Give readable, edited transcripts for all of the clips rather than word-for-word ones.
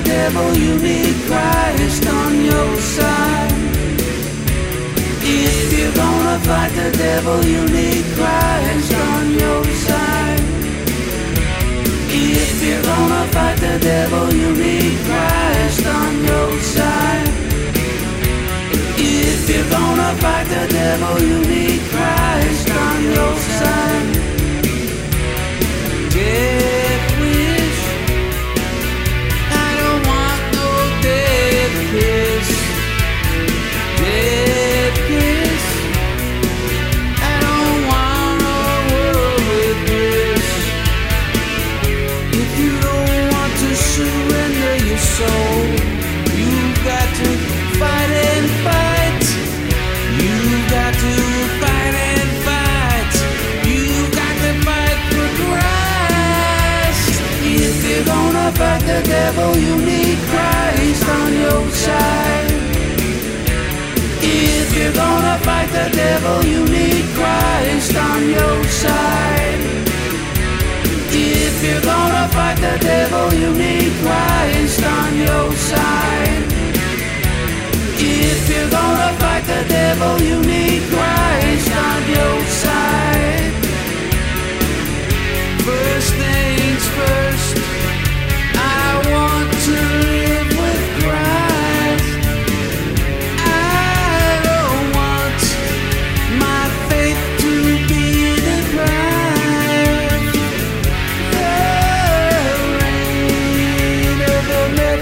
devil, you need Christ on your side. If you're gonna fight the devil, you need Christ on your side. If you're gonna fight the devil, you need Christ on your side. If you're gonna fight the devil, you need Christ on your side. Death wish, I don't want no death kiss. Death kiss, I don't want no world with this. If you don't want to surrender your soul, you've got to fight and fight. You've got to fight and fight. You've got to fight for Christ. If you're gonna fight the devil, you need Christ on your side. If you're gonna fight the devil, you need Christ on your side. If you're gonna fight the devil, you need Christ on your side. If you're gonna fight the devil, you need Christ on your side. First things first, I want to live with Christ. I don't want my faith to be the Christ. The reign of the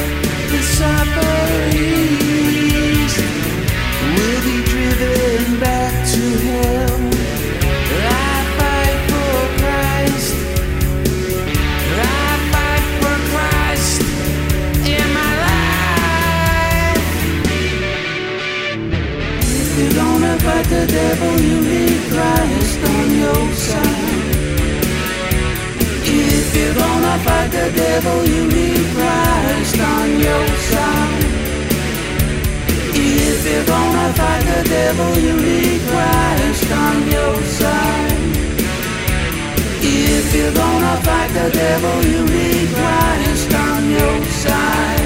Mephistophelies will be driven back to hell. I fight for Christ. I fight for Christ in my life. If you're gonna fight the devil, you need Christ on your side. If you're gonna fight the devil, you need Christ on your side. If you're gonna fight the devil, you need Christ on your side. If you're gonna fight the devil, you need Christ on your side.